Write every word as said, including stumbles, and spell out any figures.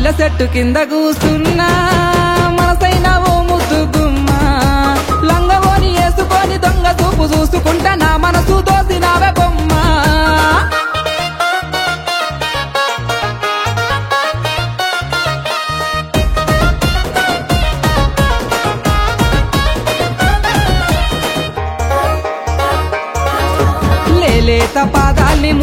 మల్లె చెట్టు కింద కూసున్నా మనసైన ఓ ముద్దు గుమ్మ లంగవోని వేసుకొని దొంగ చూపు చూసుకుంటా నా మనసు దోసినావే బొమ్మ లేత పాదాల్ని